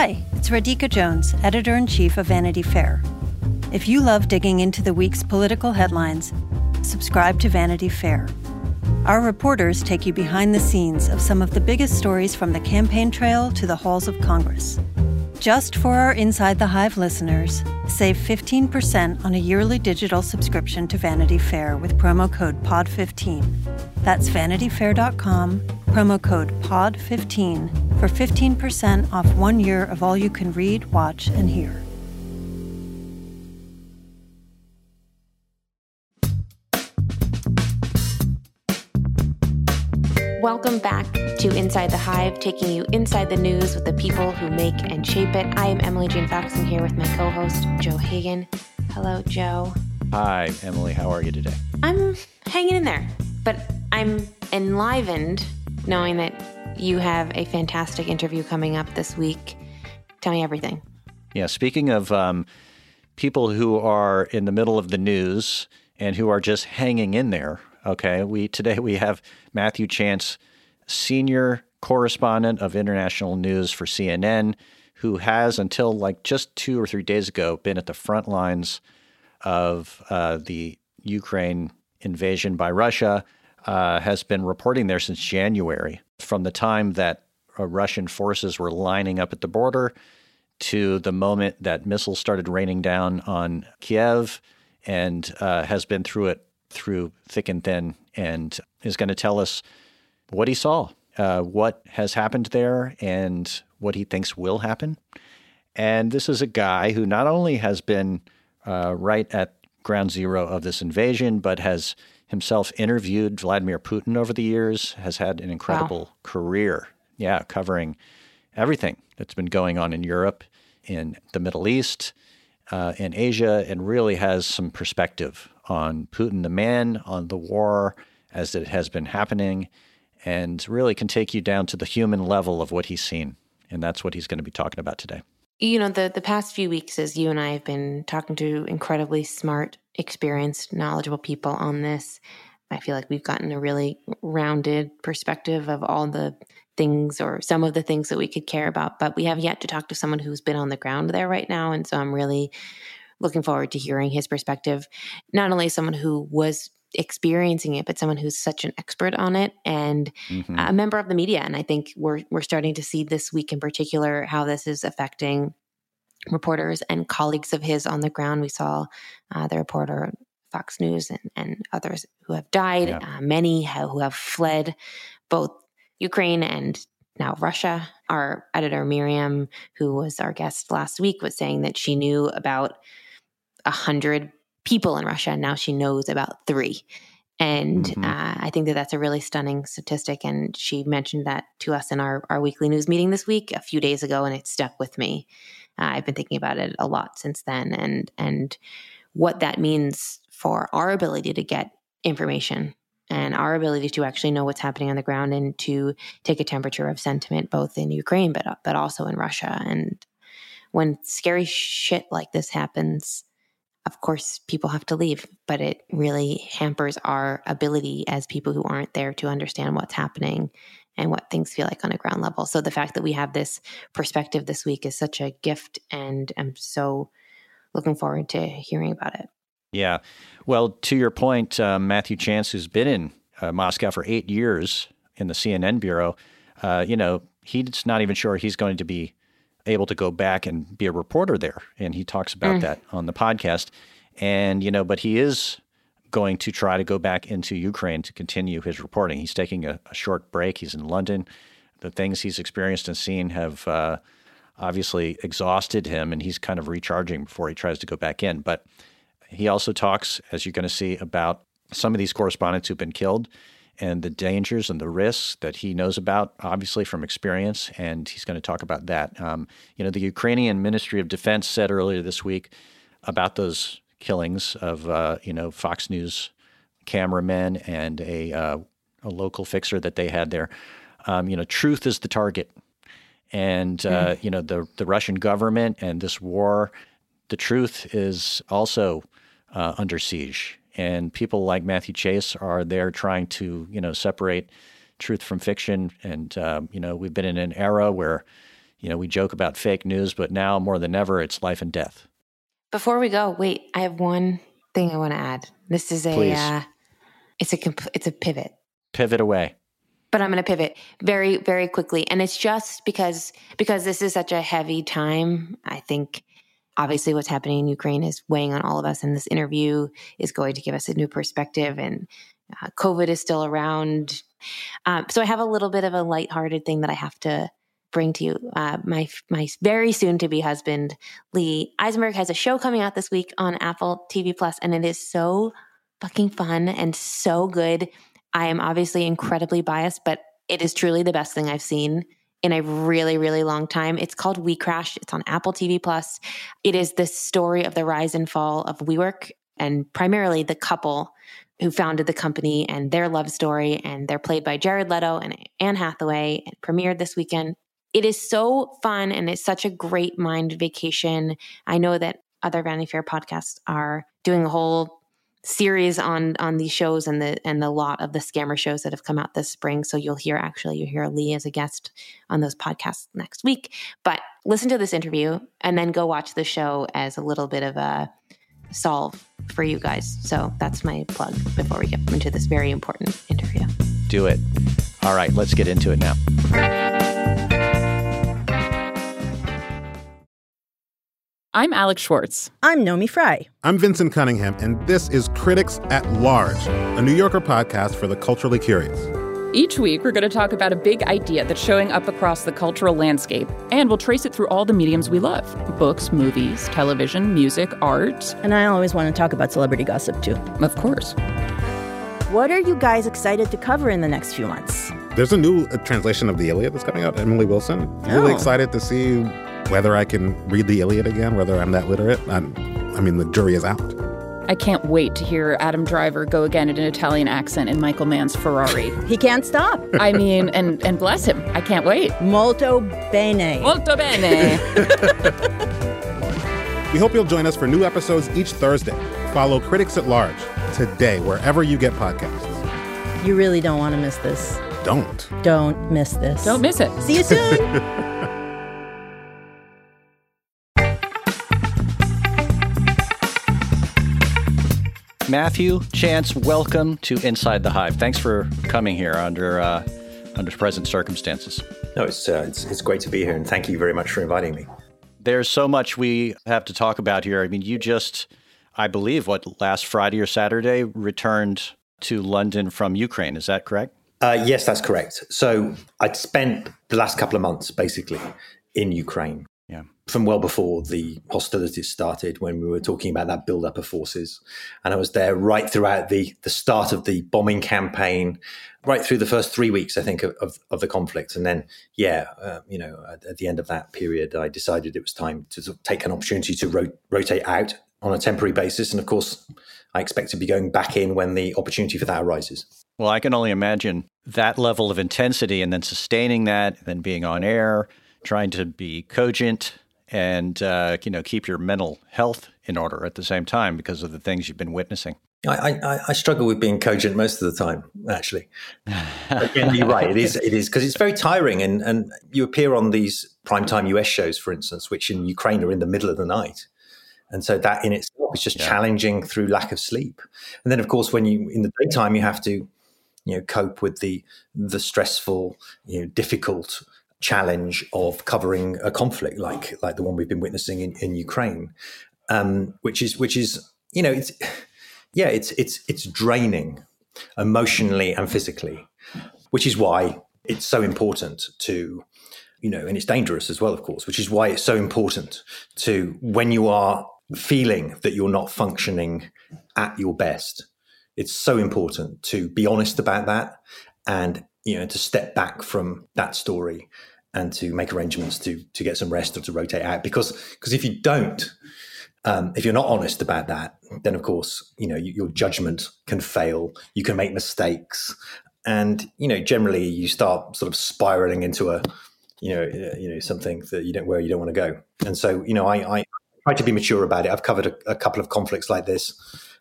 Hi, it's Radhika Jones, Editor-in-Chief of Vanity Fair. If you love digging into the week's political headlines, subscribe to Vanity Fair. Our reporters take you behind the scenes of some of the biggest stories from the campaign trail to the halls of Congress. Just for our Inside the Hive listeners, save 15% on a yearly digital subscription to Vanity Fair with promo code POD15. That's vanityfair.com, promo code POD15 for 15% off 1 year of all you can read, watch, and hear. Welcome back to Inside the Hive, taking you inside the news with the people who make and shape it. I am Emily Jane Fox. I'm here with my co-host, Joe Hagan. Hello, Joe. Hi, Emily. How are you today? I'm hanging in there, but I'm enlivened knowing that you have a fantastic interview coming up this week. Tell me everything. Yeah, speaking of people who are in the middle of the news and who are just hanging in there, okay, today we have Matthew Chance, senior correspondent of international news for CNN, who has until like just 2 or 3 days ago been at the front lines of the Ukraine invasion by Russia, has been reporting there since January, from the time that Russian forces were lining up at the border to the moment that missiles started raining down on Kiev, and has been through it through thick and thin, and is going to tell us what he saw, what has happened there, and what he thinks will happen. And this is a guy who not only has been right at ground zero of this invasion, but has himself interviewed Vladimir Putin over the years, has had an incredible career, covering everything that's been going on in Europe, in the Middle East, in Asia, and really has some perspective on Putin the man, on the war as it has been happening, and really can take you down to the human level of what he's seen. And that's what he's going to be talking about today. You know, the past few weeks, as you and I have been talking to incredibly smart, experienced, knowledgeable people on this, I feel like we've gotten a really rounded perspective of all the things, or some of the things that we could care about. But we have yet to talk to someone who's been on the ground there right now. And so I'm really looking forward to hearing his perspective, not only someone who was experiencing it, but someone who's such an expert on it and a member of the media. And I think we're starting to see this week in particular how this is affecting reporters and colleagues of his on the ground. We saw the reporter at Fox News and others who have died, many who have fled both Ukraine and now Russia. Our editor, Miriam, who was our guest last week, was saying that she knew about 100 people in Russia, and now she knows about 3. And I think that that's a really stunning statistic. And she mentioned that to us in our weekly news meeting this week, a few days ago, and it stuck with me. I've been thinking about it a lot since then, and what that means for our ability to get information and our ability to actually know what's happening on the ground and to take a temperature of sentiment, both in Ukraine, but also in Russia. And when scary shit like this happens, of course, people have to leave, but it really hampers our ability as people who aren't there to understand what's happening and what things feel like on a ground level. So the fact that we have this perspective this week is such a gift, and I'm so looking forward to hearing about it. Yeah. Well, to your point, Matthew Chance, who's been in Moscow for 8 years in the CNN bureau, he's not even sure he's going to be able to go back and be a reporter there. And he talks about that on the podcast. And, but he is going to try to go back into Ukraine to continue his reporting. He's taking a short break. He's in London. The things he's experienced and seen have obviously exhausted him, and he's kind of recharging before he tries to go back in. But he also talks, as you're going to see, about some of these correspondents who've been killed and the dangers and the risks that he knows about, obviously from experience, and he's going to talk about that. The Ukrainian Ministry of Defense said earlier this week about those killings of, Fox News cameramen and a local fixer that they had there. Truth is the target. And, the Russian government and this war, the truth is also under siege. And people like Matthew Chase are there trying to, separate truth from fiction. And, we've been in an era where, we joke about fake news, but now more than ever, it's life and death. Before we go, wait, I have one thing I want to add. This is it's a pivot. Pivot away. But I'm going to pivot very, very quickly. And it's just because this is such a heavy time. I think obviously what's happening in Ukraine is weighing on all of us. And this interview is going to give us a new perspective. And COVID is still around. So I have a little bit of a lighthearted thing that I have to bring to you. My very soon to be husband, Lee Eisenberg, has a show coming out this week on Apple TV Plus. And it is so fucking fun and so good. I am obviously incredibly biased, but it is truly the best thing I've seen in a really, really long time. It's called We Crashed. It's on Apple TV Plus. It is the story of the rise and fall of WeWork, and primarily the couple who founded the company and their love story. And they're played by Jared Leto and Anne Hathaway. It premiered this weekend. It is so fun, and it's such a great mind vacation. I know that other Vanity Fair podcasts are doing a whole series on these shows and the lot of the scammer shows that have come out this spring. So you'll hear Lee as a guest on those podcasts next week. But listen to this interview and then go watch the show as a little bit of a solve for you guys. So that's my plug before we get into this very important interview. Do it. All right, let's get into it now. I'm Alex Schwartz. I'm Nomi Fry. I'm Vincent Cunningham, and this is Critics at Large, a New Yorker podcast for the culturally curious. Each week, we're going to talk about a big idea that's showing up across the cultural landscape, and we'll trace it through all the mediums we love: books, movies, television, music, art. And I always want to talk about celebrity gossip, too. Of course. What are you guys excited to cover in the next few months? There's a new translation of the Iliad that's coming out, Emily Wilson. Really excited to see whether I can read the Iliad again, whether I'm that literate. I mean, the jury is out. I can't wait to hear Adam Driver go again in an Italian accent in Michael Mann's Ferrari. He can't stop. I mean, and bless him. I can't wait. Molto bene. Molto bene. We hope you'll join us for new episodes each Thursday. Follow Critics at Large today, wherever you get podcasts. You really don't want to miss this. Don't miss this. Don't miss it. See you soon. Matthew Chance, welcome to Inside the Hive. Thanks for coming here under present circumstances. No, it's great to be here, and thank you very much for inviting me. There's so much we have to talk about here. I mean, you just, I believe, last Friday or Saturday, returned to London from Ukraine. Is that correct? Yes, that's correct. So I'd spent the last couple of months basically in Ukraine. Yeah. From well before the hostilities started, when we were talking about that buildup of forces. And I was there right throughout the start of the bombing campaign, right through the first 3 weeks, I think, of the conflict. And then, at the end of that period, I decided it was time to sort of take an opportunity to rotate out on a temporary basis. And of course, I expect to be going back in when the opportunity for that arises. Well, I can only imagine that level of intensity and then sustaining that, and then being on air, trying to be cogent and, keep your mental health in order at the same time because of the things you've been witnessing. I struggle with being cogent most of the time, actually. Again, you're right. It is because it's very tiring. And you appear on these primetime US shows, for instance, which in Ukraine are in the middle of the night. And so that in itself is just challenging through lack of sleep. And then, of course, when you in the daytime, you have to, cope with the stressful, difficult challenge of covering a conflict like the one we've been witnessing in Ukraine, which is it's draining emotionally and physically, which is why it's so important to, and it's dangerous as well, of course, which is why it's so important to, when you are feeling that you're not functioning at your best, it's so important to be honest about that and, to step back from that story and to make arrangements to get some rest or to rotate out. Because if you don't, if you're not honest about that, then of course, your judgment can fail. You can make mistakes, and generally you start sort of spiraling into a, something that where you don't want to go. And so, I try to be mature about it. I've covered a couple of conflicts like this,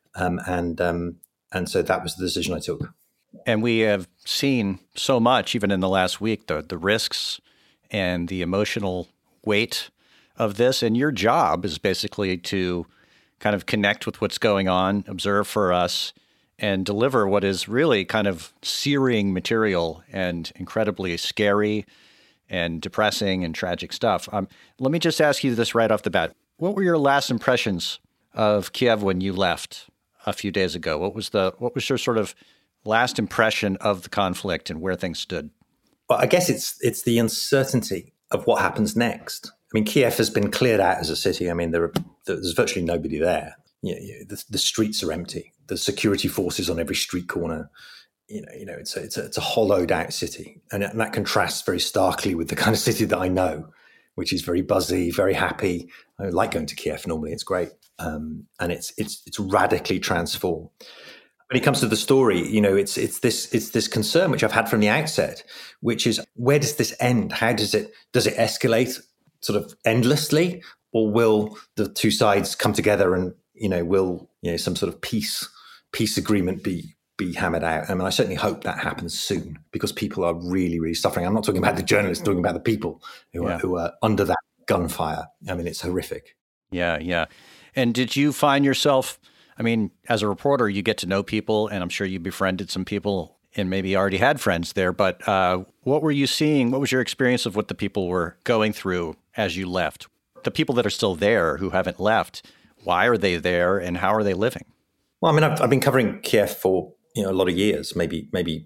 and so that was the decision I took. And we have seen so much, even in the last week, the risks and the emotional weight of this. And your job is basically to kind of connect with what's going on, observe for us, and deliver what is really kind of searing material and incredibly scary and depressing and tragic stuff. Let me just ask you this right off the bat. What were your last impressions of Kiev when you left a few days ago? What was your sort of last impression of the conflict and where things stood? Well, I guess it's the uncertainty of what happens next. I mean, Kiev has been cleared out as a city. I mean, there's virtually nobody there. The streets are empty. The security forces on every street corner. It's a hollowed out city, and that contrasts very starkly with the kind of city that I know, which is very buzzy, very happy. I like going to Kiev normally; it's great, and it's radically transformed. When it comes to the story, it's this concern which I've had from the outset, which is, where does this end? How does it escalate sort of endlessly, or will the two sides come together and will some sort of peace agreement be hammered out? I mean, I certainly hope that happens soon, because people are really, really suffering. I'm not talking about the journalists, I'm talking about the people who are under that gunfire. I mean, it's horrific. Yeah. And did you find yourself, I mean, as a reporter, you get to know people, and I'm sure you befriended some people and maybe already had friends there, but what were you seeing? What was your experience of what the people were going through as you left? The people that are still there who haven't left, why are they there and how are they living? Well, I mean, I've been covering Kiev for a lot of years, maybe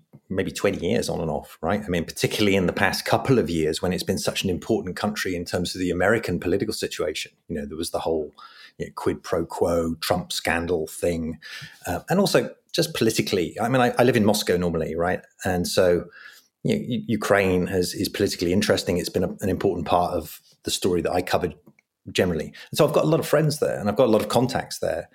20 years on and off, right? I mean, particularly in the past couple of years when it's been such an important country in terms of the American political situation. There was the whole quid pro quo Trump scandal thing, and also just politically. I mean, I live in Moscow normally, right? And so Ukraine is politically interesting. It's been an important part of the story that I covered generally. And so I've got a lot of friends there, and I've got a lot of contacts there.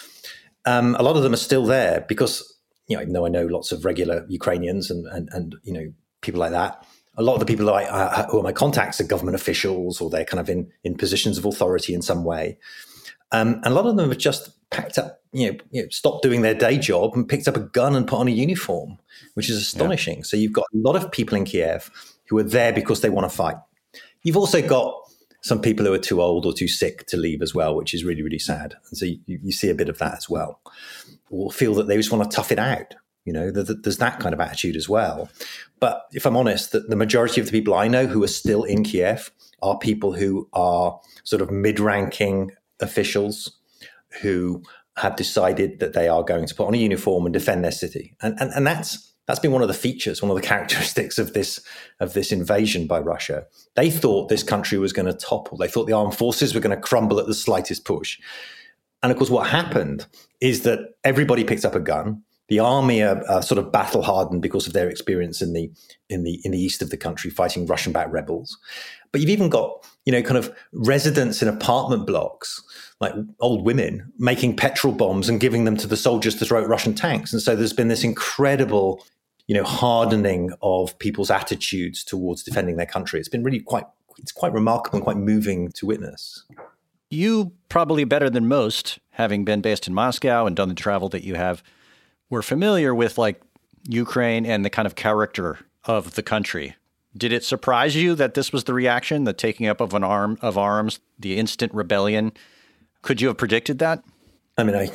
A lot of them are still there because, even though I know lots of regular Ukrainians and people like that, a lot of the people that who are my contacts are government officials, or they're kind of in positions of authority in some way. And a lot of them have just packed up, stopped doing their day job and picked up a gun and put on a uniform, which is astonishing. Yeah. So you've got a lot of people in Kiev who are there because they want to fight. You've also got some people who are too old or too sick to leave as well, which is really, really sad. And so you see a bit of that as well. Or feel that they just want to tough it out. There's that kind of attitude as well. But if I'm honest, the majority of the people I know who are still in Kiev are people who are sort of mid-ranking officials who have decided that they are going to put on a uniform and defend their city. And that's been one of the features, one of the characteristics of this invasion by Russia. They thought this country was going to topple. They thought the armed forces were going to crumble at the slightest push. And of course, what happened is that everybody picked up a gun. The army are sort of battle hardened because of their experience in the east of the country fighting Russian-backed rebels. But you've even got kind of residents in apartment blocks, like old women, making petrol bombs and giving them to the soldiers to throw at Russian tanks. And so there's been this incredible hardening of people's attitudes towards defending their country. It's been really quite remarkable and quite moving to witness. You probably better than most, having been based in Moscow and done the travel that you have, were familiar with Ukraine and the kind of character of the country. Did it surprise you that this was the reaction, the taking up of arms, the instant rebellion? Could you have predicted that? I mean,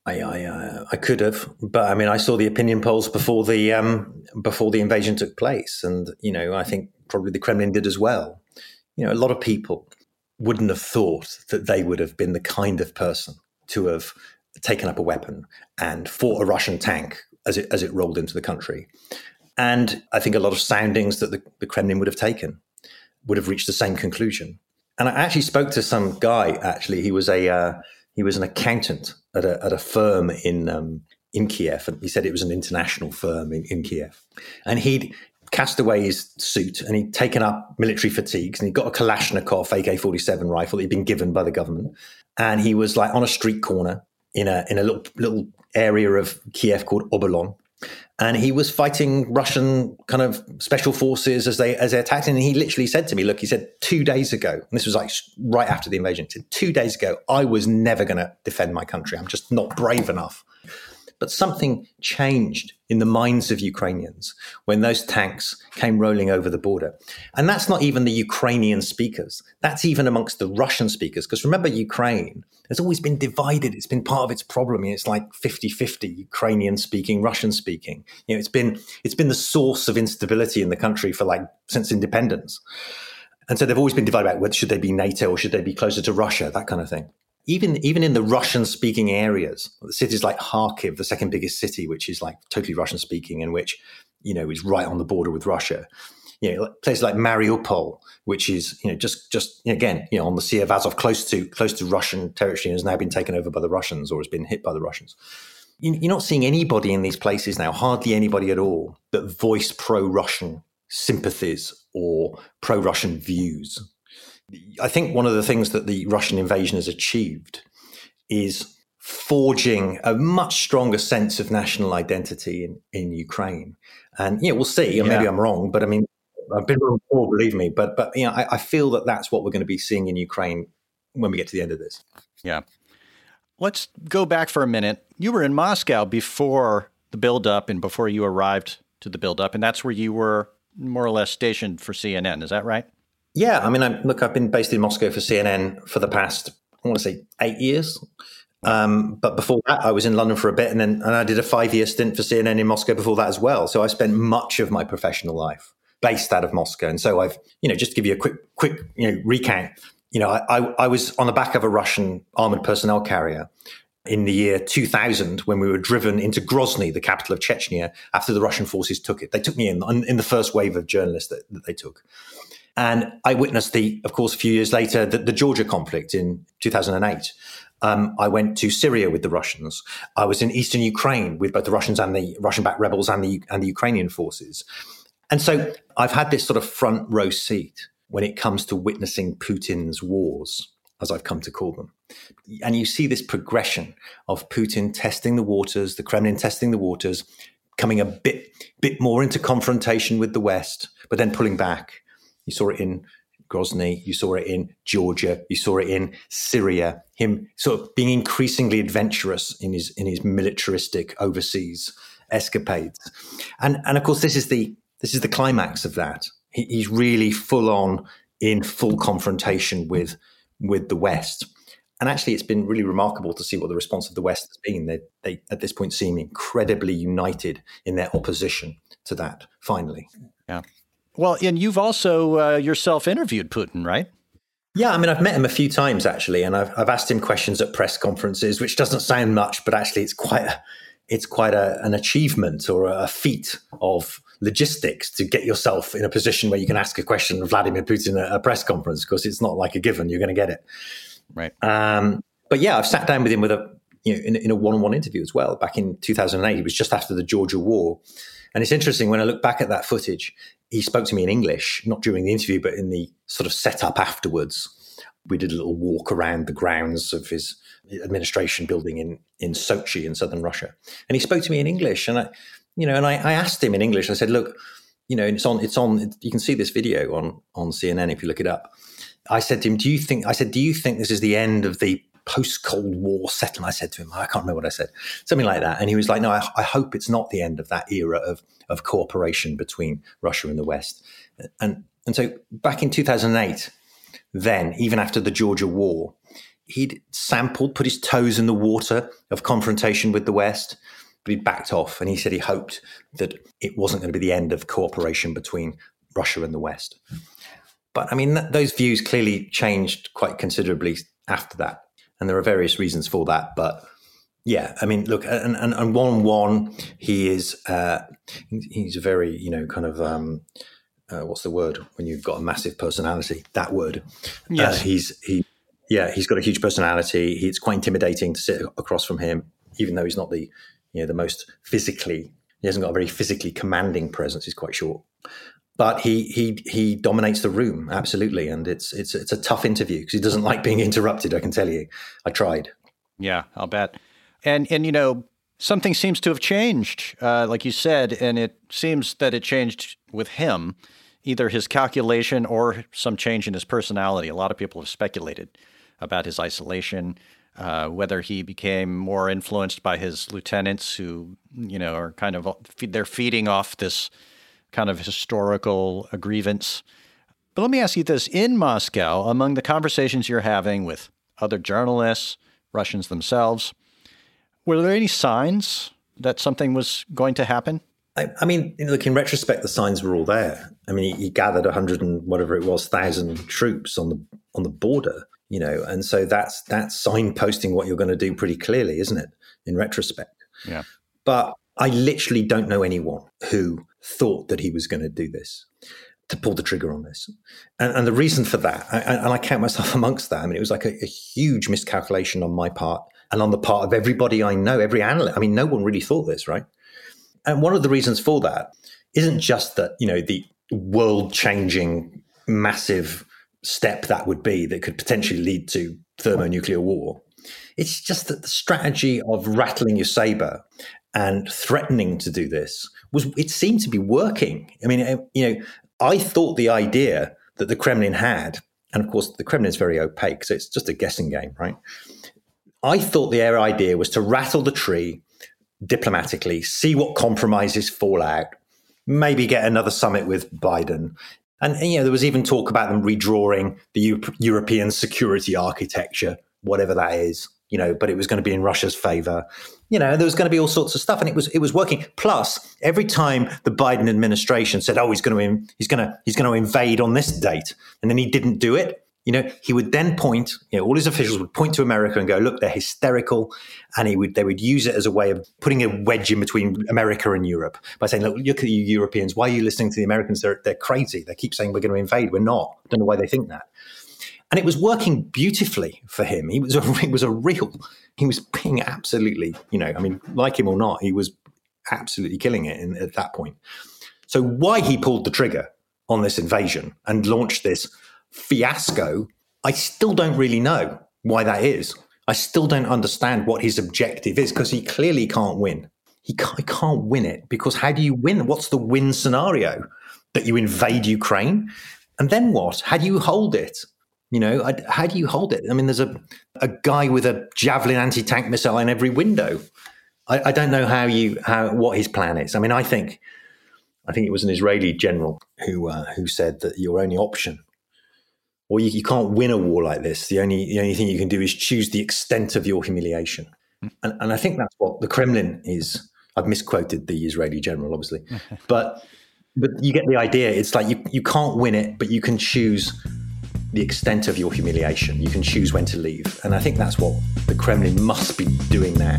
I could have, but I mean, I saw the opinion polls before the invasion took place, and I think probably the Kremlin did as well. A lot of people wouldn't have thought that they would have been the kind of person to have taken up a weapon and fought a Russian tank as it rolled into the country. And I think a lot of soundings that the Kremlin would have taken would have reached the same conclusion. And I actually spoke to some guy. Actually, he was an accountant at a firm in Kiev, and he said it was an international firm in Kiev. And he'd cast away his suit and he'd taken up military fatigues, and he'd got a Kalashnikov AK-47 rifle that he'd been given by the government. And he was on a street corner in a little area of Kiev called Obolon. And he was fighting Russian kind of special forces as they attacked him. And he literally said to me, look, he said 2 days ago, and this was right after the invasion, he said 2 days ago, I was never going to defend my country. I'm just not brave enough. But something changed in the minds of Ukrainians when those tanks came rolling over the border. And that's not even the Ukrainian speakers. That's even amongst the Russian speakers. Because remember, Ukraine has always been divided. It's been part of its problem. It's like 50-50 Ukrainian speaking, Russian speaking. It's been the source of instability in the country for since independence. And so they've always been divided about whether should they be NATO or should they be closer to Russia, that kind of thing. Even in the Russian-speaking areas, the cities like Kharkiv, the second biggest city, which is totally Russian-speaking and which, is right on the border with Russia. Places like Mariupol, which is, just again, on the Sea of Azov, close to Russian territory, and has now been taken over by the Russians or has been hit by the Russians. You're not seeing anybody in these places now, hardly anybody at all, that voice pro-Russian sympathies or pro-Russian views. I think one of the things that the Russian invasion has achieved is forging a much stronger sense of national identity in Ukraine. And, we'll see. Maybe I'm wrong, but I mean, I've been wrong before, believe me. But I feel that that's what we're going to be seeing in Ukraine when we get to the end of this. Yeah. Let's go back for a minute. You were in Moscow before the buildup and before you arrived to the buildup, and that's where you were more or less stationed for CNN. Is that right? Yeah, I mean, I've been based in Moscow for CNN for the past, I want to say, 8 years. But before that, I was in London for a bit, and I did a 5-year stint for CNN in Moscow before that as well. So I spent much of my professional life based out of Moscow. And so I've, just to give you a quick recount, I was on the back of a Russian armored personnel carrier in the year 2000 when we were driven into Grozny, the capital of Chechnya, after the Russian forces took it. They took me in the first wave of journalists that they took. And I witnessed of course, a few years later, the Georgia conflict in 2008. I went to Syria with the Russians. I was in eastern Ukraine with both the Russians and the Russian-backed rebels and the Ukrainian forces. And so I've had this sort of front row seat when it comes to witnessing Putin's wars, as I've come to call them. And you see this progression of Putin testing the waters, the Kremlin testing the waters, coming a bit more into confrontation with the West, but then pulling back. You saw it in Grozny, you saw it in Georgia, you saw it in Syria, him sort of being increasingly adventurous in his militaristic overseas escapades. And of course, this is the climax of that. He's really full on in full confrontation with the West. And actually, it's been really remarkable to see what the response of the West has been. They at this point seem incredibly united in their opposition to that, finally. Yeah. Well, and you've also yourself interviewed Putin, right? Yeah, I mean, I've met him a few times, actually, and I've asked him questions at press conferences, which doesn't sound much, but actually it's quite an achievement or a feat of logistics to get yourself in a position where you can ask a question of Vladimir Putin at a press conference, because it's not like a given, you're going to get it. Right. But yeah, I've sat down with him in a one-on-one interview as well, back in 2008. It was just after the Georgia war. And it's interesting, when I look back at that footage, he spoke to me in English, not during the interview, but in the sort of setup afterwards. We did a little walk around the grounds of his administration building in Sochi in southern Russia. And he spoke to me in English. And I asked him in English, I said, look, it's on, you can see this video on CNN if you look it up. I said to him, do you think this is the end of the post-Cold War settlement? I said to him, I can't remember what I said, something like that. And he was like, no, I hope it's not the end of that era of cooperation between Russia and the West. And so back in 2008, then, even after the Georgia war, he'd put his toes in the water of confrontation with the West, but he backed off. And he said he hoped that it wasn't going to be the end of cooperation between Russia and the West. But I mean, those views clearly changed quite considerably after that. And there are various reasons for that. But yeah, I mean, look, and one-on-one, he's a very, kind of, what's the word when you've got a massive personality? That word. Yes. He's got a huge personality. It's quite intimidating to sit across from him, even though he's not the most physically, he hasn't got a very physically commanding presence. He's quite short. But he dominates the room, absolutely. And it's a tough interview because he doesn't like being interrupted, I can tell you. I tried. Yeah, I'll bet. And something seems to have changed, like you said, and it seems that it changed with him, either his calculation or some change in his personality. A lot of people have speculated about his isolation, whether he became more influenced by his lieutenants who, are kind of, they're feeding off this kind of historical grievance. But let me ask you this. In Moscow, among the conversations you're having with other journalists, Russians themselves, were there any signs that something was going to happen? I mean, look, in retrospect, the signs were all there. I mean, he gathered 100 and whatever it was, 1,000 troops on the border, and so that's signposting what you're going to do pretty clearly, isn't it? In retrospect. Yeah. But I literally don't know anyone who thought that he was going to do this, to pull the trigger on this. And the reason for that, and I count myself amongst that, I mean, it was like a huge miscalculation on my part and on the part of everybody I know, every analyst. I mean, no one really thought this, right? And one of the reasons for that isn't just that, the world-changing massive step that would be that could potentially lead to thermonuclear war. It's just that the strategy of rattling your saber and threatening to do this it seemed to be working. I mean, I thought the idea that the Kremlin had, and of course the Kremlin is very opaque, so it's just a guessing game, right? I thought the idea was to rattle the tree diplomatically, see what compromises fall out, maybe get another summit with Biden. And there was even talk about them redrawing the European security architecture, whatever that is, but it was going to be in Russia's favor. There was going to be all sorts of stuff, and it was working. Plus, every time the Biden administration said, "Oh, he's going to invade on this date," and then he didn't do it, he would then point. All his officials would point to America and go, "Look, they're hysterical," and they would use it as a way of putting a wedge in between America and Europe by saying, "Look at you Europeans. Why are you listening to the Americans? They're crazy. They keep saying we're going to invade. We're not. I don't know why they think that." And it was working beautifully for him. He was being absolutely, like him or not, he was absolutely killing it at that point. So why he pulled the trigger on this invasion and launched this fiasco, I still don't really know why that is. I still don't understand what his objective is, because he clearly can't win. He can't win it, because how do you win? What's the win scenario? That you invade Ukraine? And then what? How do you hold it? How do you hold it? I mean, there's a guy with a Javelin anti-tank missile in every window. I don't know what his plan is. I mean, I think it was an Israeli general who said that your only option, or you can't win a war like this. The only thing you can do is choose the extent of your humiliation. And I think that's what the Kremlin is. I've misquoted the Israeli general, obviously, but you get the idea. It's like you can't win it, but you can choose the extent of your humiliation. You can choose when to leave. And I think that's what the Kremlin must be doing now.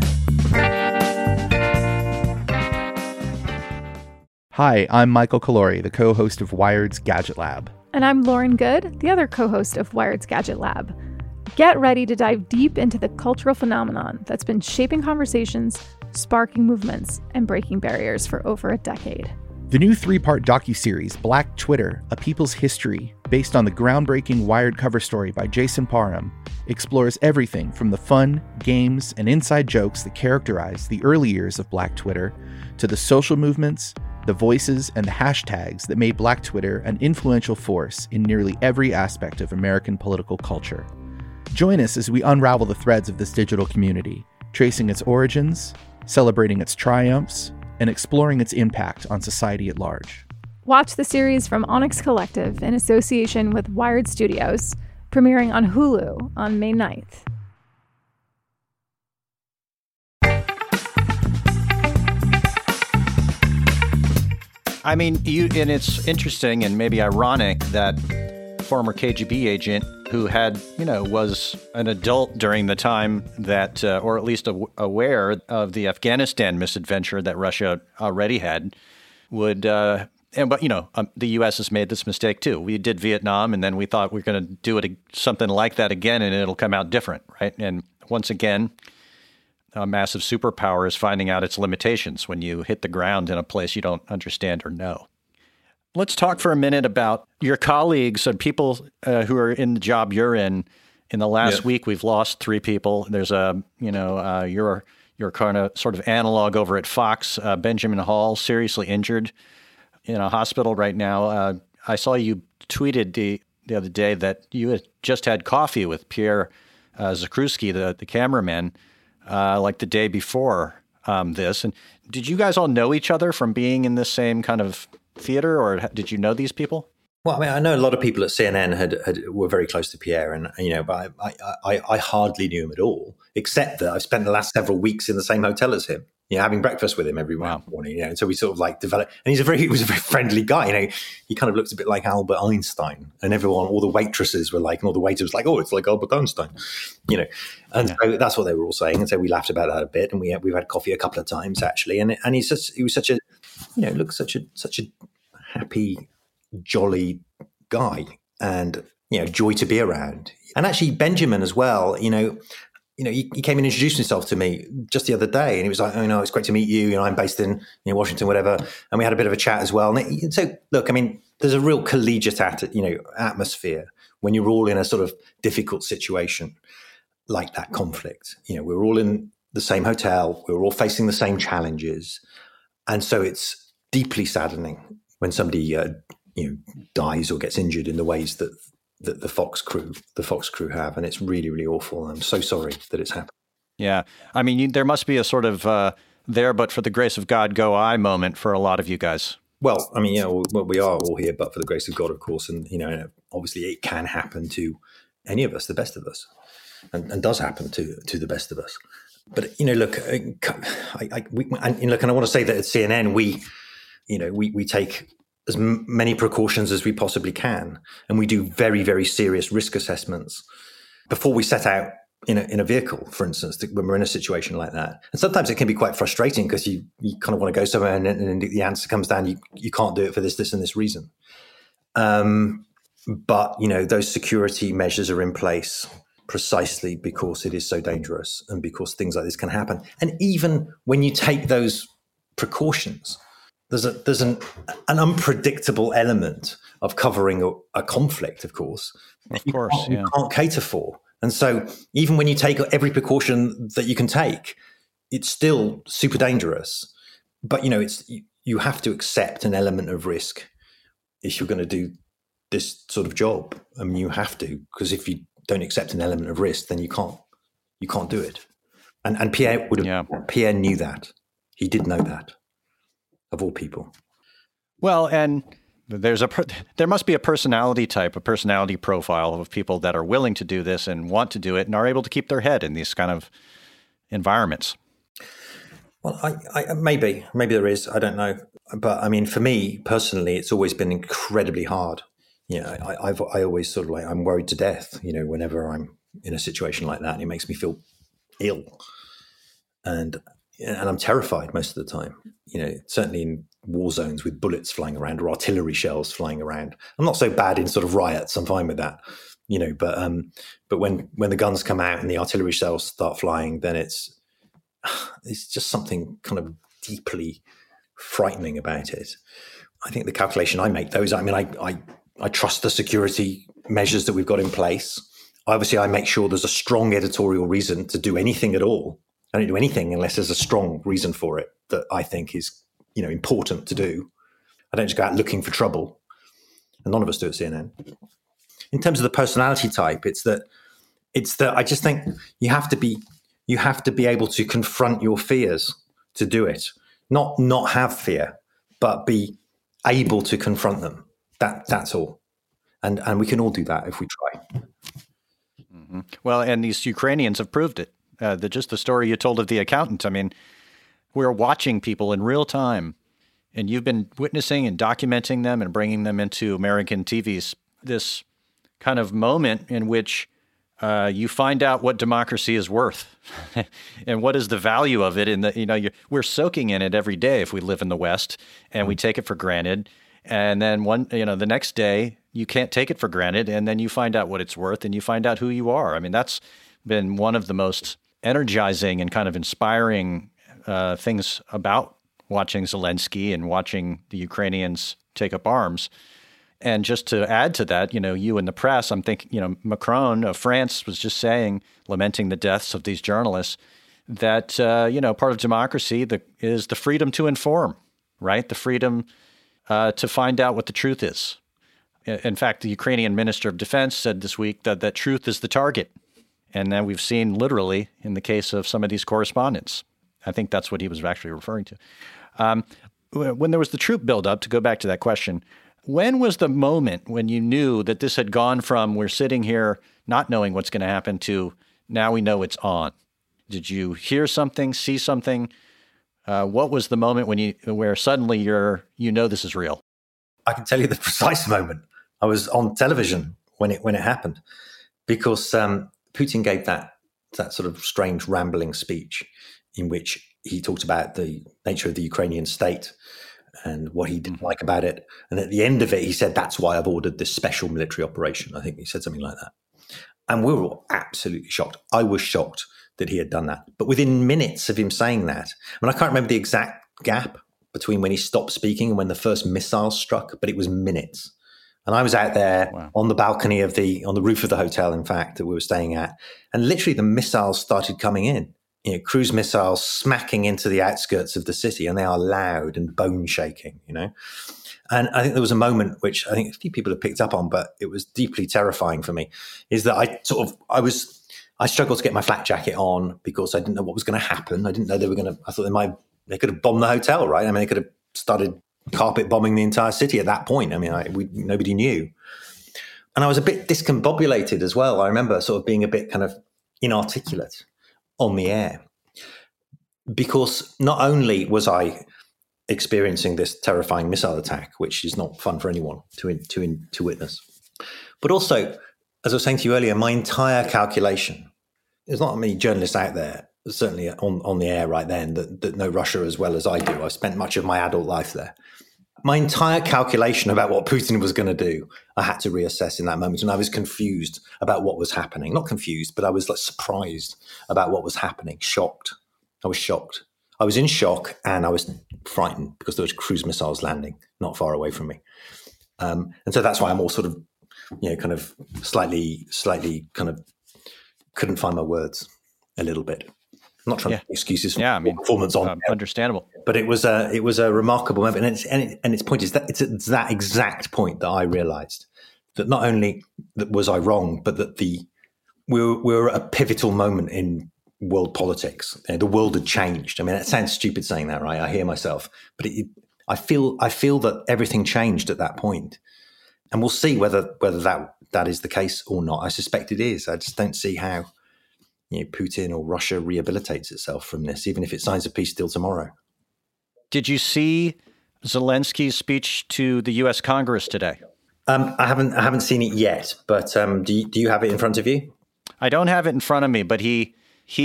Hi, I'm Michael Calore, the co-host of Wired's Gadget Lab. And I'm Lauren Good, the other co-host of Wired's Gadget Lab. Get ready to dive deep into the cultural phenomenon that's been shaping conversations, sparking movements, and breaking barriers for over a decade. The new 3-part docuseries, Black Twitter, A People's History, based on the groundbreaking Wired cover story by Jason Parham, explores everything from the fun, games, and inside jokes that characterize the early years of Black Twitter to the social movements, the voices, and the hashtags that made Black Twitter an influential force in nearly every aspect of American political culture. Join us as we unravel the threads of this digital community, tracing its origins, celebrating its triumphs, and exploring its impact on society at large. Watch the series from Onyx Collective in association with Wired Studios, premiering on Hulu on May 9th. I mean, and it's interesting and maybe ironic that former KGB agent who had, was an adult during the time that, or at least aware of the Afghanistan misadventure that Russia already had, would, but the U.S. has made this mistake too. We did Vietnam, and then we thought we were going to do something like that again, and it'll come out different, right? And once again, a massive superpower is finding out its limitations when you hit the ground in a place you don't understand or know. Let's talk for a minute about your colleagues and people who are in the job you're in. In the last week, we've lost 3 people. There's your kind of sort of analog over at Fox, Benjamin Hall, seriously injured in a hospital right now. I saw you tweeted the other day that you had just had coffee with Pierre Zakrzewski, the cameraman, like the day before this. And did you guys all know each other from being in the same kind of theater, or did you know these people? Well, I mean, I know a lot of people at CNN were very close to Pierre, and but I hardly knew him at all, except that I've spent the last several weeks in the same hotel as him, having breakfast with him every morning. And so we sort of like developed. And he was a very friendly guy. He kind of looked a bit like Albert Einstein, and all the waitresses were like, and all the waiters was like, oh, it's like Albert Einstein, And so that's what they were all saying. And so we laughed about that a bit, and we've had coffee a couple of times actually. And he was such a, such a happy, jolly guy, and joy to be around. And actually Benjamin as well, he came and introduced himself to me just the other day, and he was like, oh no, it's great to meet you, I'm based in Washington, whatever. And we had a bit of a chat as well. And so look, I mean, there's a real collegiate atmosphere when you're all in a sort of difficult situation like that conflict. We're all in the same hotel, we're all facing the same challenges, and so it's deeply saddening when somebody dies or gets injured in the ways that the Fox crew have, and it's really, really awful. I'm so sorry that it's happened. Yeah, I mean, there must be a sort of there, but for the grace of God, go I moment for a lot of you guys. Well, I mean, we are all here, but for the grace of God, of course, and obviously, it can happen to any of us, the best of us, and does happen to the best of us. But look, and I want to say that at CNN, we take as many precautions as we possibly can. And we do very, very serious risk assessments before we set out in a vehicle, for instance, when we're in a situation like that. And sometimes it can be quite frustrating because you kind of want to go somewhere and the answer comes down, you can't do it for this and this reason. But, those security measures are in place precisely because it is so dangerous and because things like this can happen. And even when you take those precautions, there's an unpredictable element of covering a conflict, of course. Of course, you can't cater for. And so even when you take every precaution that you can take, it's still super dangerous. But, you have to accept an element of risk if you're going to do this sort of job. I mean, you have to, because if you don't accept an element of risk, then you can't do it. And Pierre Pierre knew that. He did know that. Of all people. Well, and there must be a personality type, a personality profile of people that are willing to do this and want to do it and are able to keep their head in these kind of environments. Well, I maybe there is. I don't know. But I mean, for me personally, it's always been incredibly hard. I always sort of like, I'm worried to death, whenever I'm in a situation like that, and it makes me feel ill. And I'm terrified most of the time, certainly in war zones with bullets flying around or artillery shells flying around. I'm not so bad in sort of riots. I'm fine with that, but when the guns come out and the artillery shells start flying, then it's just something kind of deeply frightening about it. I think the calculation I make, I trust the security measures that we've got in place. Obviously, I make sure there's a strong editorial reason to do anything at all. I don't do anything unless there's a strong reason for it that I think is, important to do. I don't just go out looking for trouble. And none of us do at CNN. In terms of the personality type, it's that I just think you have to be able to confront your fears to do it. Not have fear, but be able to confront them. That's all. And we can all do that if we try. Mm-hmm. Well, and these Ukrainians have proved it. Just the story you told of the accountant. I mean, we're watching people in real time, and you've been witnessing and documenting them and bringing them into American TV's this kind of moment in which you find out what democracy is worth and what is the value of it. And we're soaking in it every day if we live in the West, and we take it for granted. And then the next day you can't take it for granted, and then you find out what it's worth, and you find out who you are. I mean, that's been one of the most energizing and kind of inspiring things about watching Zelensky and watching the Ukrainians take up arms. And just to add to that, you in the press, I'm thinking, Macron of France was just saying, lamenting the deaths of these journalists, that, part of democracy is the freedom to inform, right? The freedom to find out what the truth is. In fact, the Ukrainian Minister of Defense said this week that truth is the target. And then we've seen literally in the case of some of these correspondents. I think that's what he was actually referring to. When there was the troop buildup, to go back to that question, when was the moment when you knew that this had gone from we're sitting here not knowing what's going to happen to now we know it's on? Did you hear something, see something? What was the moment where suddenly you know this is real? I can tell you the precise moment. I was on television when it happened, because Putin gave that sort of strange rambling speech in which he talked about the nature of the Ukrainian state and what he didn't like about it. And at the end of it, he said, that's why I've ordered this special military operation. I think he said something like that. And we were all absolutely shocked. I was shocked that he had done that. But within minutes of him saying that, I can't remember the exact gap between when he stopped speaking and when the first missile struck, but it was minutes. And I was out there on the balcony on the roof of the hotel, in fact, that we were staying at. And literally the missiles started coming in, cruise missiles smacking into the outskirts of the city, and they are loud and bone shaking, And I think there was a moment which I think a few people have picked up on, but it was deeply terrifying for me, is that I struggled to get my flak jacket on because I didn't know what was going to happen. I didn't know I thought they could have bombed the hotel, right? I mean, they could have started carpet bombing the entire city at that point. I mean, nobody knew. And I was a bit discombobulated as well. I remember sort of being a bit kind of inarticulate on the air, because not only was I experiencing this terrifying missile attack, which is not fun for anyone to witness, but also, as I was saying to you earlier, my entire calculation, there's not many journalists out there, certainly on the air right then, that know Russia as well as I do. I spent much of my adult life there. My entire calculation about what Putin was going to do, I had to reassess in that moment. And I was confused about what was happening. Not confused, but I was surprised about what was happening. Shocked. I was shocked. I was in shock, and I was frightened because there was cruise missiles landing not far away from me. And so that's why I'm all sort of, kind of slightly kind of couldn't find my words a little bit. I'm not trying to make excuses for performance on understandable, but it was a remarkable moment, and its point is that it's that exact point that I realised that not only that was I wrong, but that we were at a pivotal moment in world politics. The world had changed. I mean, it sounds stupid saying that, right? I hear myself, but I feel that everything changed at that point, and we'll see whether that is the case or not. I suspect it is. I just don't see how Putin or Russia rehabilitates itself from this, even if it signs a peace deal tomorrow. Did you see Zelensky's speech to the U.S. Congress today? I haven't seen it yet, but do you have it in front of you? I don't have it in front of me, but he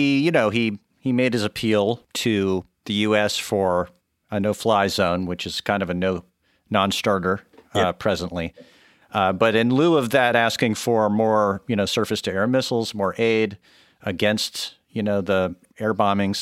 made his appeal to the U.S. for a no-fly zone, which is kind of a non-starter presently. But in lieu of that, asking for more, surface-to-air missiles, more aid against, the air bombings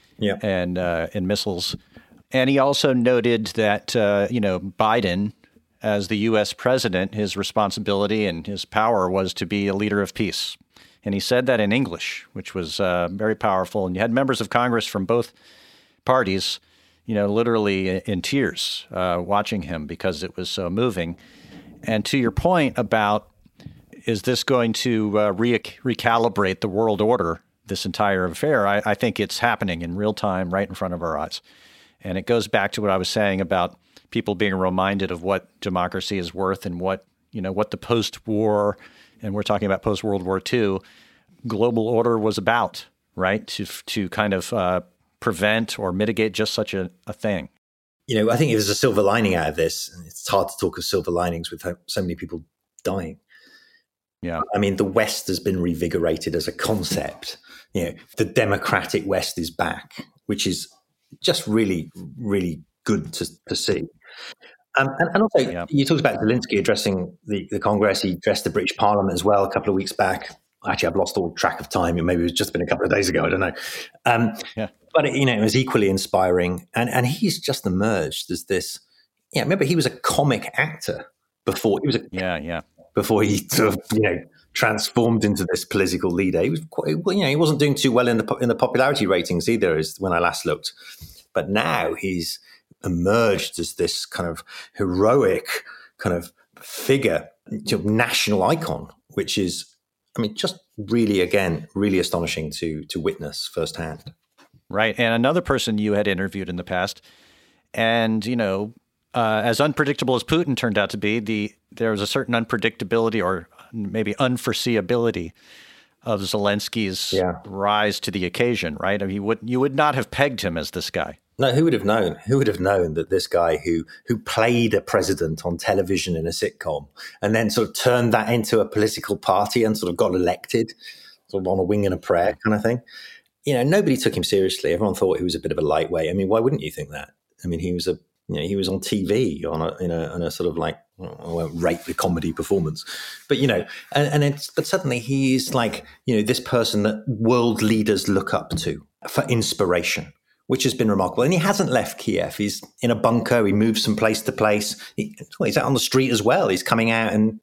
and missiles. And he also noted that, Biden, as the U.S. president, his responsibility and his power was to be a leader of peace. And he said that in English, which was very powerful. And you had members of Congress from both parties, literally in tears watching him because it was so moving. And to your point about, is this going to recalibrate the world order, this entire affair? I think it's happening in real time right in front of our eyes. And it goes back to what I was saying about people being reminded of what democracy is worth and what the post-war, and we're talking about post-World War II, global order was about, right? To kind of prevent or mitigate just such a thing. I think there's a silver lining out of this. And it's hard to talk of silver linings with so many people dying. Yeah. I mean, the West has been revigorated as a concept. The democratic West is back, which is just really, really good to see. And also, you talked about Zelensky addressing the Congress. He addressed the British Parliament as well a couple of weeks back. Actually, I've lost all track of time. Maybe it's just been a couple of days ago. I don't know. But, it was equally inspiring. And he's just emerged as this. Remember, he was a comic actor before. He was before he sort of, transformed into this political leader. He was he wasn't doing too well in the popularity ratings either, as when I last looked. But now he's emerged as this kind of heroic kind of figure, national icon, which is I mean, just really, again, really astonishing to witness firsthand. Right. And another person you had interviewed in the past, and, as unpredictable as Putin turned out to be, there was a certain unpredictability or maybe unforeseeability of Zelensky's rise to the occasion, right? I mean, you would not have pegged him as this guy. No, who would have known? Who would have known that this guy who played a president on television in a sitcom and then sort of turned that into a political party and sort of got elected, sort of on a wing and a prayer kind of thing? Nobody took him seriously. Everyone thought he was a bit of a lightweight. I mean, why wouldn't you think that? I mean, he was he was on TV on a sort of like, I won't rate the comedy performance, but but suddenly he's like, this person that world leaders look up to for inspiration, which has been remarkable. And he hasn't left Kiev. He's in a bunker. He moves from place to place. He's out on the street as well. He's coming out and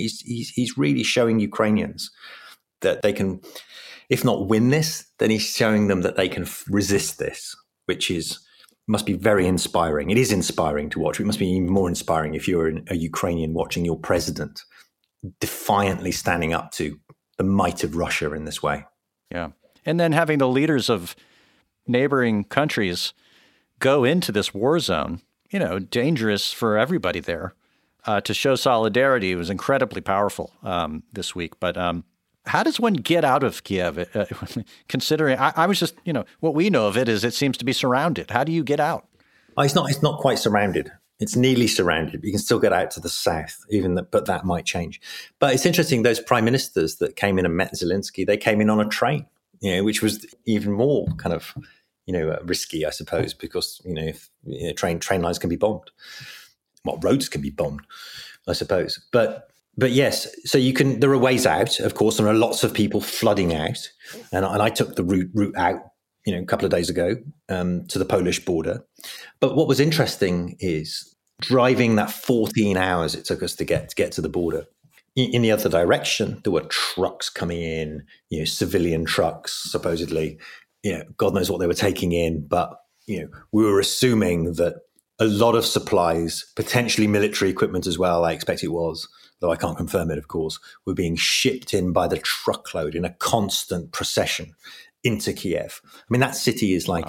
he's really showing Ukrainians that they can, if not win this, then he's showing them that they can resist this, which must be very inspiring. It is inspiring to watch. It must be even more inspiring if you're a Ukrainian watching your president defiantly standing up to the might of Russia in this way. Yeah. And then having the leaders of neighboring countries go into this war zone, dangerous for everybody there, to show solidarity was incredibly powerful this week. But how does one get out of Kiev? Considering I was just, what we know of it is it seems to be surrounded. How do you get out? It's not quite surrounded. It's nearly surrounded. You can still get out to the south, but that might change. But it's interesting, those prime ministers that came in and met Zelensky, they came in on a train, which was even more kind of, risky, I suppose, because, train lines can be bombed. Well, roads can be bombed, I suppose. But yes, so there are ways out, of course. There are lots of people flooding out. And I took the route out, a couple of days ago to the Polish border. But what was interesting is driving that 14 hours it took us to get to the border. In the other direction, there were trucks coming in, civilian trucks, supposedly. God knows what they were taking in. But, we were assuming that a lot of supplies, potentially military equipment as well, I expect it was, though I can't confirm it, of course, were being shipped in by the truckload in a constant procession into Kiev. I mean, that city is like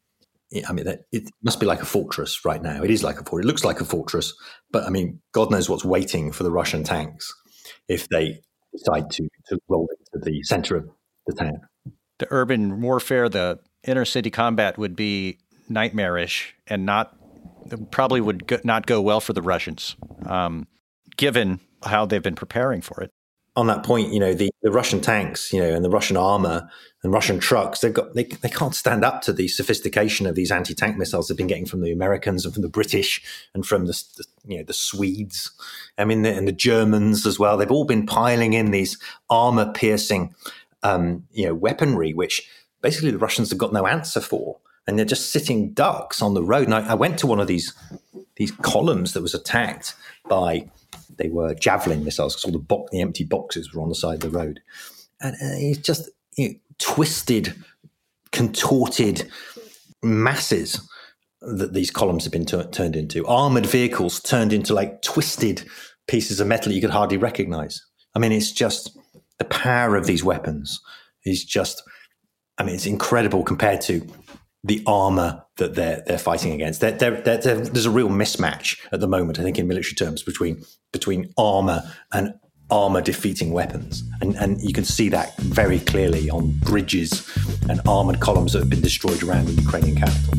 it must be like a fortress right now. It is like a fortress. It looks like a fortress, but I mean, God knows what's waiting for the Russian tanks if they decide to roll into the center of the town. The urban warfare, the inner city combat would be nightmarish and probably would not go well for the Russians, given how they've been preparing for it. On that point, the Russian tanks, and the Russian armor and Russian trucks, they can't stand up to the sophistication of these anti-tank missiles they've been getting from the Americans and from the British and from the Swedes. I mean, and the Germans as well. They've all been piling in these armor-piercing, weaponry, which basically the Russians have got no answer for, and they're just sitting ducks on the road. And I went to one of these columns that was attacked by. They were Javelin missiles because all the empty boxes were on the side of the road. And it's just twisted, contorted masses that these columns have been turned into. Armored vehicles turned into like twisted pieces of metal you could hardly recognize. I mean, it's just the power of these weapons is just, it's incredible compared to the armor that they're fighting against. There's a real mismatch at the moment, I think, in military terms between armor and armor defeating weapons. And you can see that very clearly on bridges and armored columns that have been destroyed around the Ukrainian capital.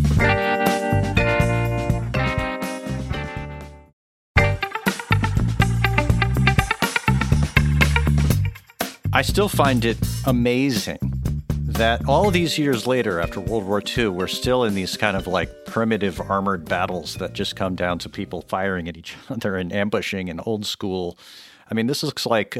I still find it amazing that all these years later, after World War II, we're still in these kind of like primitive armored battles that just come down to people firing at each other and ambushing and old school. I mean, this looks like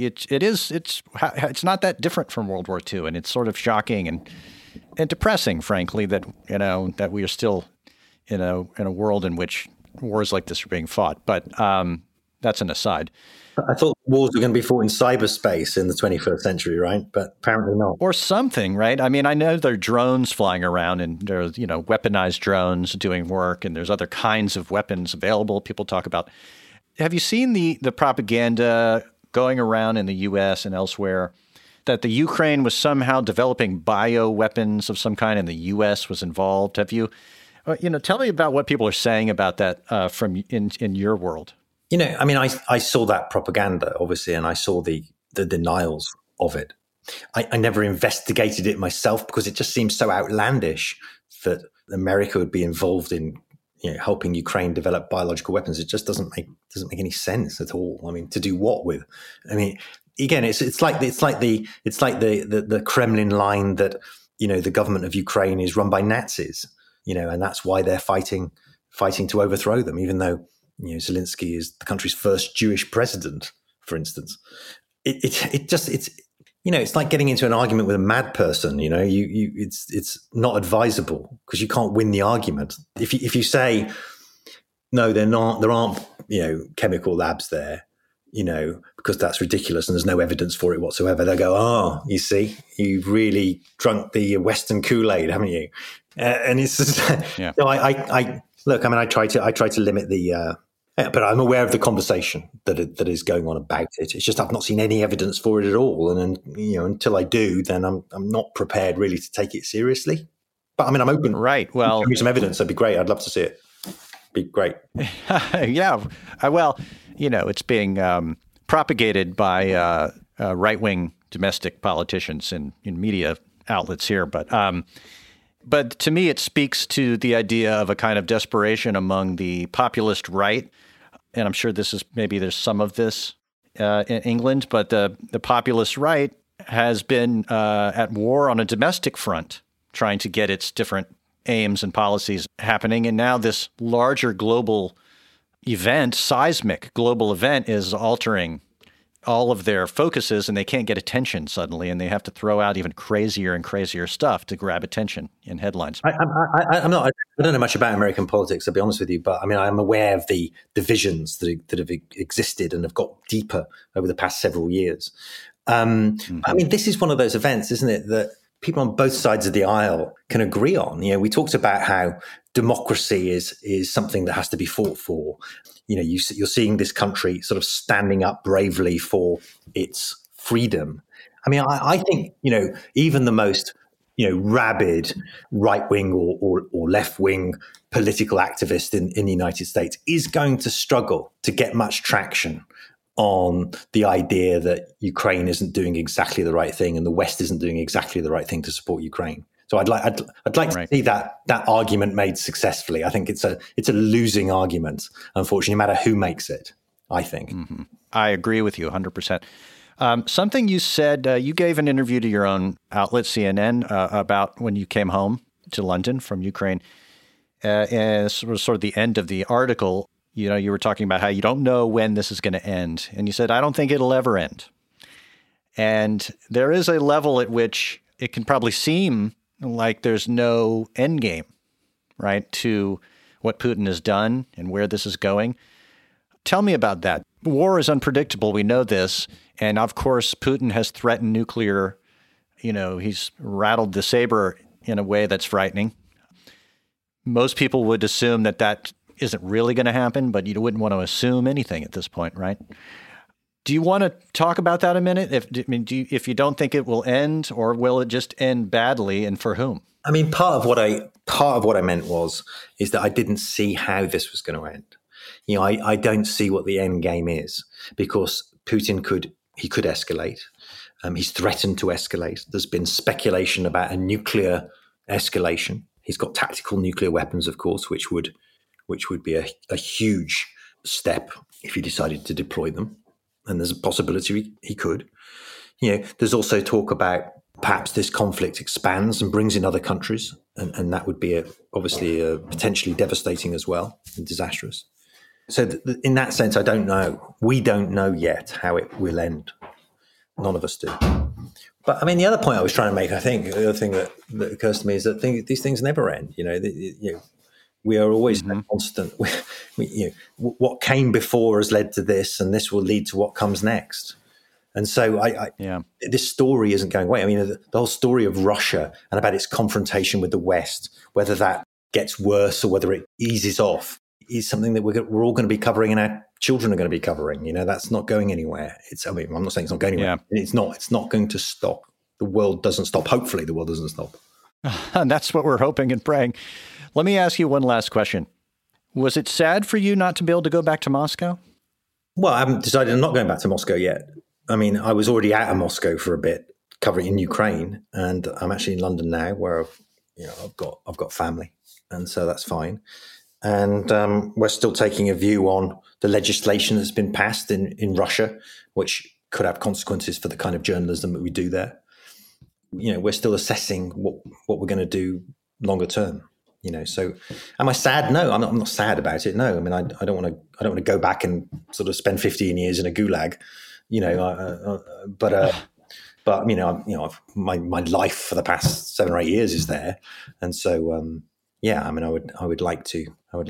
it's not that different from World War II, and it's sort of shocking and depressing, frankly, that that we are still in a world in which wars like this are being fought. But that's an aside. I thought wars were going to be fought in cyberspace in the 21st century, right? But apparently not. Or something, right? I mean, I know there are drones flying around and there's, weaponized drones doing work, and there's other kinds of weapons available. People talk about. Have you seen the propaganda going around in the U.S. and elsewhere that the Ukraine was somehow developing bioweapons of some kind and the U.S. was involved. Have you, tell me about what people are saying about that from in your world. I saw that propaganda, obviously, and I saw the denials of it. I never investigated it myself because it just seems so outlandish that America would be involved in helping Ukraine develop biological weapons. It just doesn't make any sense at all. I mean, to do what with? I mean, again, it's like the Kremlin line that the government of Ukraine is run by Nazis, and that's why they're fighting to overthrow them, even though Zelensky is the country's first Jewish president, for instance. It's like getting into an argument with a mad person. It's not advisable because you can't win the argument. If you say no, there aren't chemical labs there, because that's ridiculous and there's no evidence for it whatsoever. They'll go, you see, you've really drunk the Western Kool-Aid, haven't you? And it's just, yeah. So I look. I mean, I try to limit the. But I'm aware of the conversation that is going on about it. It's just I've not seen any evidence for it at all, and until I do, then I'm not prepared really to take it seriously. But I mean, I'm open. Right. Well, give me some evidence. That'd be great. I'd love to see it. Be great. Yeah. Well, it's being propagated by right-wing domestic politicians in media outlets here, but to me, it speaks to the idea of a kind of desperation among the populist right. And I'm sure there's some of this in England, but the populist right has been at war on a domestic front, trying to get its different aims and policies happening. And now this larger global event, seismic global event, is altering all of their focuses, and they can't get attention suddenly, and they have to throw out even crazier and crazier stuff to grab attention in headlines. I don't know much about American politics, I'll be honest with you, but I mean, I'm aware of the divisions that have existed and have got deeper over the past several years. I mean, this is one of those events, isn't it, that people on both sides of the aisle can agree on. We talked about how democracy is something that has to be fought for. You're seeing this country sort of standing up bravely for its freedom. I mean, I think, even the most, rabid right-wing or left-wing political activist in the United States is going to struggle to get much traction on the idea that Ukraine isn't doing exactly the right thing and the West isn't doing exactly the right thing to support Ukraine. So I'd like to see that argument made successfully. I think it's a losing argument, unfortunately, no matter who makes it, I think. Mm-hmm. I agree with you 100%. Something you said, you gave an interview to your own outlet, CNN, about when you came home to London from Ukraine. And sort of the end of the article, you were talking about how you don't know when this is going to end. And you said, I don't think it'll ever end. And there is a level at which it can probably seem like there's no end game, right, to what Putin has done and where this is going. Tell me about that. War is unpredictable. We know this. And of course, Putin has threatened nuclear, he's rattled the saber in a way that's frightening. Most people would assume that isn't really going to happen, but you wouldn't want to assume anything at this point, right? Do you want to talk about that a minute? If you don't think it will end, or will it just end badly, and for whom? I mean, part of what I meant is that I didn't see how this was going to end. I don't see what the end game is, because Putin could escalate. He's threatened to escalate. There's been speculation about a nuclear escalation. He's got tactical nuclear weapons, of course, which would be a huge step if he decided to deploy them. And there's a possibility he could. There's also talk about perhaps this conflict expands and brings in other countries, and that would be obviously potentially devastating as well and disastrous. So in that sense, I don't know. We don't know yet how it will end. None of us do. But I mean, the other point I was trying to make, I think, the other thing that occurs to me is that these things never end. We are always constant. What came before has led to this, and this will lead to what comes next. And so this story isn't going away. I mean, the whole story of Russia and about its confrontation with the West, whether that gets worse or whether it eases off, is something that we're all going to be covering in our children are going to be covering. That's not going anywhere. I'm not saying it's not going anywhere. Yeah. It's not going to stop. The world doesn't stop. Hopefully the world doesn't stop. And that's what we're hoping and praying. Let me ask you one last question. Was it sad for you not to be able to go back to Moscow? Well, I haven't decided I'm not going back to Moscow yet. I mean, I was already out of Moscow for a bit, covering in Ukraine, and I'm actually in London now, where I've got family, and so that's fine. And we're still taking a view on the legislation that's been passed in Russia, which could have consequences for the kind of journalism that we do there. We're still assessing what we're going to do longer term. So am I sad? No, I'm not sad about it. No, I mean, I don't want to go back and sort of spend 15 years in a gulag, but my life for the past 7 or 8 years is there. And so, I mean, I would like to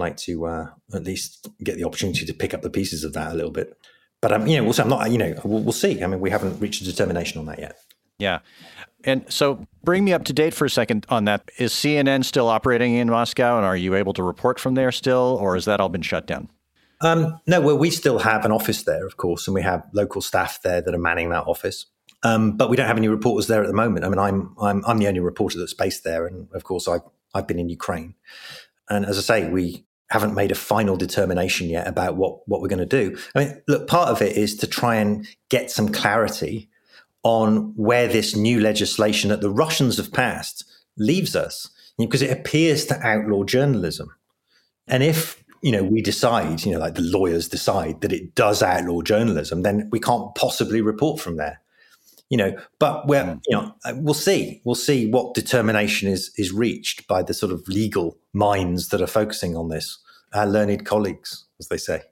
at least get the opportunity to pick up the pieces of that a little bit. But also I'm not, we'll see. I mean, we haven't reached a determination on that yet. Yeah. And so bring me up to date for a second on that. Is CNN still operating in Moscow, and are you able to report from there still, or has that all been shut down? No, well, we still have an office there, of course, and we have local staff there that are manning that office. But we don't have any reporters there at the moment. I mean, I'm the only reporter that's based there, and of course, I've been in Ukraine. And as I say, we haven't made a final determination yet about what we're going to do. I mean, look, part of it is to try and get some clarity on where this new legislation that the Russians have passed leaves us, because it appears to outlaw journalism. And if, we decide, like the lawyers decide that it does outlaw journalism, then we can't possibly report from there. But we'll see what determination is reached by the sort of legal minds that are focusing on this, our learned colleagues, as they say.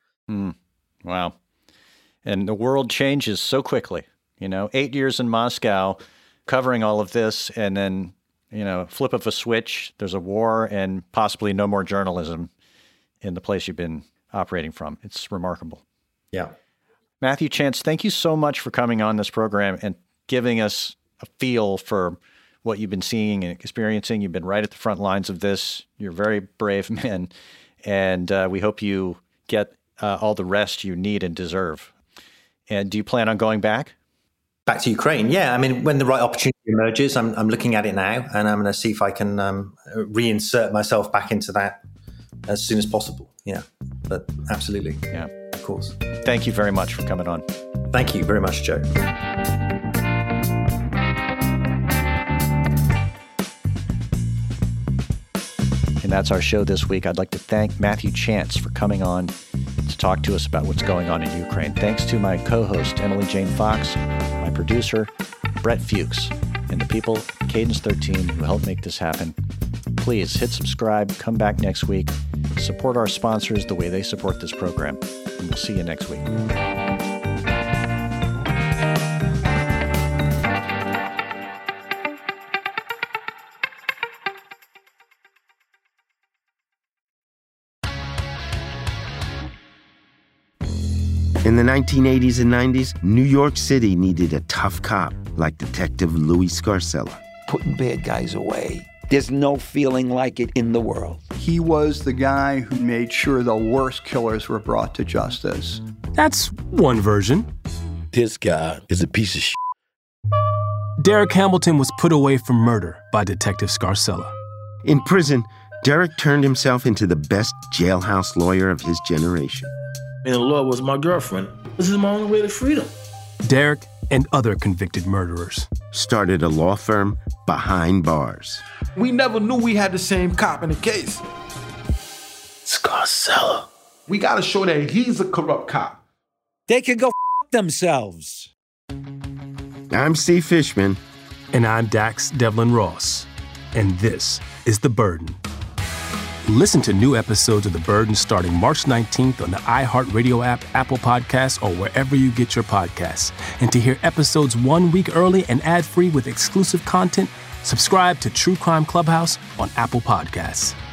Wow. And the world changes so quickly. 8 years in Moscow covering all of this, and then, flip of a switch, there's a war and possibly no more journalism in the place you've been operating from. It's remarkable. Yeah. Matthew Chance, thank you so much for coming on this program and giving us a feel for what you've been seeing and experiencing. You've been right at the front lines of this. You're a very brave man, and we hope you get all the rest you need and deserve. And do you plan on going back? Back to Ukraine? Yeah. I mean, when the right opportunity emerges, I'm looking at it now, and I'm going to see if I can reinsert myself back into that as soon as possible. Yeah. But absolutely. Yeah. Of course. Thank you very much for coming on. Thank you very much, Joe. And that's our show this week. I'd like to thank Matthew Chance for coming on to talk to us about what's going on in Ukraine. Thanks to my co-host, Emily Jane Fox, my producer, Brett Fuchs, and the people at Cadence 13 who helped make this happen. Please hit subscribe, come back next week, support our sponsors the way they support this program, and we'll see you next week. In the 1980s and 90s, New York City needed a tough cop like Detective Louis Scarcella. Putting bad guys away. There's no feeling like it in the world. He was the guy who made sure the worst killers were brought to justice. That's one version. This guy is a piece of shit. Derek Hamilton was put away for murder by Detective Scarcella. In prison, Derek turned himself into the best jailhouse lawyer of his generation. And the law was my girlfriend. This is my only way to freedom. Derek and other convicted murderers started a law firm behind bars. We never knew we had the same cop in the case. Scarcella. We gotta show that he's a corrupt cop. They can go f*** themselves. I'm Steve Fishman. And I'm Dax Devlin Ross. And this is The Burden. Listen to new episodes of The Burden starting March 19th on the iHeartRadio app, Apple Podcasts, or wherever you get your podcasts. And to hear episodes 1 week early and ad-free with exclusive content, subscribe to True Crime Clubhouse on Apple Podcasts.